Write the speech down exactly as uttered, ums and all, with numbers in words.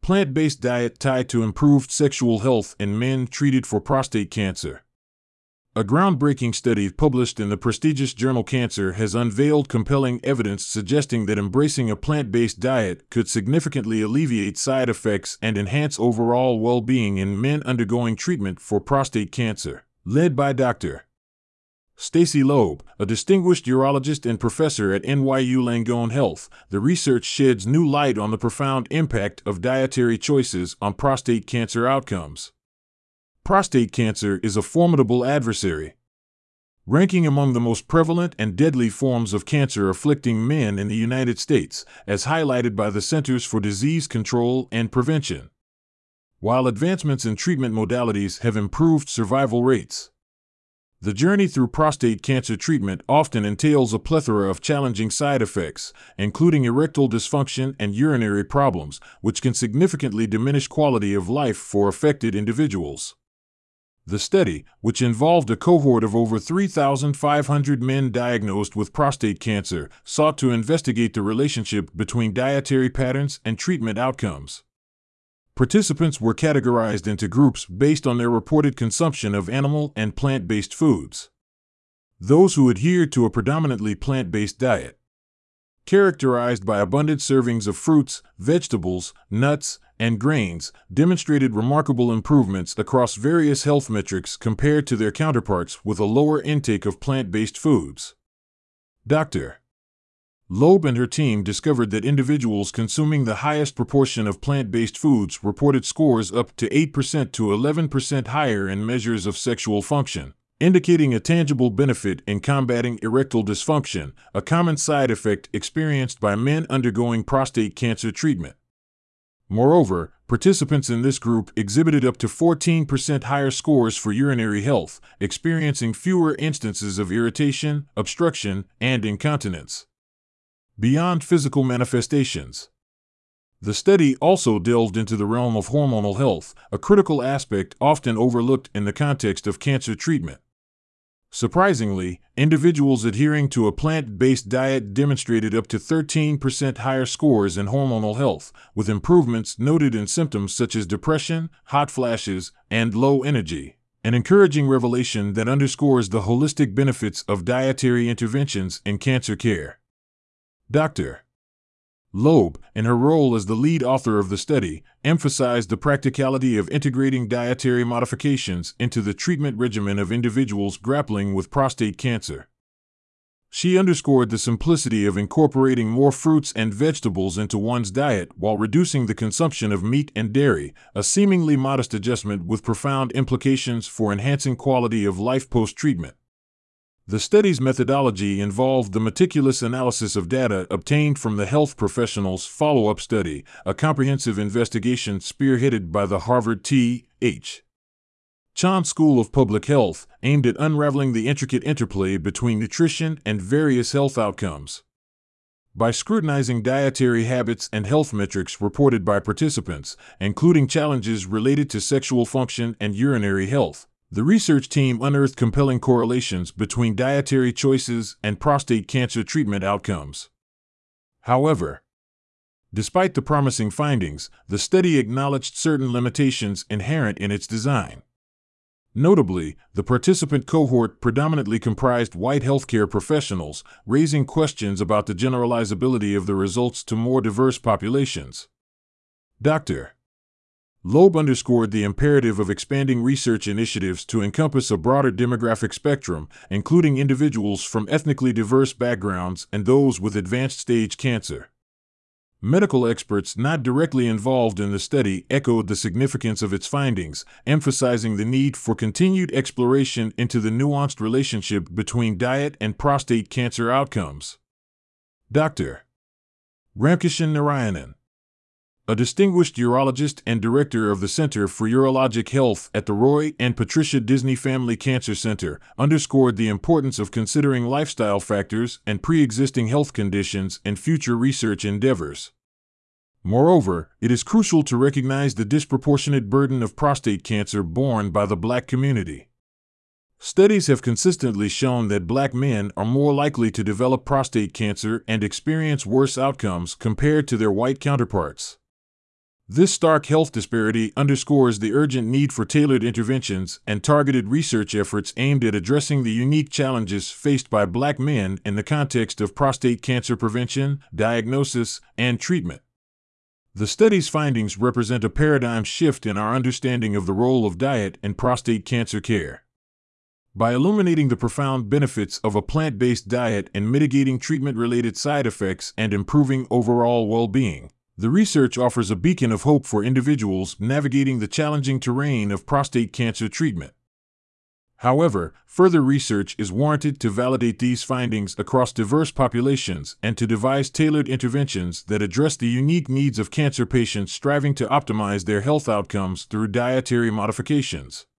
Plant-based diet tied to improved sexual health in men treated for prostate cancer. A groundbreaking study published in the prestigious journal Cancer has unveiled compelling evidence suggesting that embracing a plant-based diet could significantly alleviate side effects and enhance overall well-being in men undergoing treatment for prostate cancer. Led by Doctor Stacy Loeb, a distinguished urologist and professor at N Y U Langone Health, the research sheds new light on the profound impact of dietary choices on prostate cancer outcomes. Prostate cancer is a formidable adversary, ranking among the most prevalent and deadly forms of cancer afflicting men in the United States, as highlighted by the Centers for Disease Control and Prevention. While advancements in treatment modalities have improved survival rates, the journey through prostate cancer treatment often entails a plethora of challenging side effects, including erectile dysfunction and urinary problems, which can significantly diminish quality of life for affected individuals. The study, which involved a cohort of over three thousand five hundred men diagnosed with prostate cancer, sought to investigate the relationship between dietary patterns and treatment outcomes. Participants were categorized into groups based on their reported consumption of animal and plant-based foods. Those who adhered to a predominantly plant-based diet, characterized by abundant servings of fruits, vegetables, nuts, and grains, demonstrated remarkable improvements across various health metrics compared to their counterparts with a lower intake of plant-based foods. Doctor Loeb and her team discovered that individuals consuming the highest proportion of plant-based foods reported scores up to eight percent to eleven percent higher in measures of sexual function, indicating a tangible benefit in combating erectile dysfunction, a common side effect experienced by men undergoing prostate cancer treatment. Moreover, participants in this group exhibited up to fourteen percent higher scores for urinary health, experiencing fewer instances of irritation, obstruction, and incontinence. Beyond physical manifestations, the study also delved into the realm of hormonal health, a critical aspect often overlooked in the context of cancer treatment. Surprisingly, individuals adhering to a plant-based diet demonstrated up to thirteen percent higher scores in hormonal health, with improvements noted in symptoms such as depression, hot flashes, and low energy, an encouraging revelation that underscores the holistic benefits of dietary interventions in cancer care. Doctor Loeb, in her role as the lead author of the study, emphasized the practicality of integrating dietary modifications into the treatment regimen of individuals grappling with prostate cancer. She underscored the simplicity of incorporating more fruits and vegetables into one's diet while reducing the consumption of meat and dairy, a seemingly modest adjustment with profound implications for enhancing quality of life post-treatment. The study's methodology involved the meticulous analysis of data obtained from the health professionals' follow-up study, a comprehensive investigation spearheaded by the Harvard T H Chan School of Public Health, aimed at unraveling the intricate interplay between nutrition and various health outcomes. By scrutinizing dietary habits and health metrics reported by participants, including challenges related to sexual function and urinary health, the research team unearthed compelling correlations between dietary choices and prostate cancer treatment outcomes. However, despite the promising findings, the study acknowledged certain limitations inherent in its design. Notably, the participant cohort predominantly comprised white healthcare professionals, raising questions about the generalizability of the results to more diverse populations. Doctor Loeb underscored the imperative of expanding research initiatives to encompass a broader demographic spectrum, including individuals from ethnically diverse backgrounds and those with advanced-stage cancer. Medical experts not directly involved in the study echoed the significance of its findings, emphasizing the need for continued exploration into the nuanced relationship between diet and prostate cancer outcomes. Doctor Ramkishan Narayanan, a distinguished urologist and director of the Center for Urologic Health at the Roy and Patricia Disney Family Cancer Center, underscored the importance of considering lifestyle factors and pre-existing health conditions in future research endeavors. Moreover, it is crucial to recognize the disproportionate burden of prostate cancer borne by the Black community. Studies have consistently shown that Black men are more likely to develop prostate cancer and experience worse outcomes compared to their white counterparts. This stark health disparity underscores the urgent need for tailored interventions and targeted research efforts aimed at addressing the unique challenges faced by Black men in the context of prostate cancer prevention, diagnosis, and treatment. The study's findings represent a paradigm shift in our understanding of the role of diet in prostate cancer care. By illuminating the profound benefits of a plant-based diet in mitigating treatment-related side effects and improving overall well-being, the research offers a beacon of hope for individuals navigating the challenging terrain of prostate cancer treatment. However, further research is warranted to validate these findings across diverse populations and to devise tailored interventions that address the unique needs of cancer patients striving to optimize their health outcomes through dietary modifications.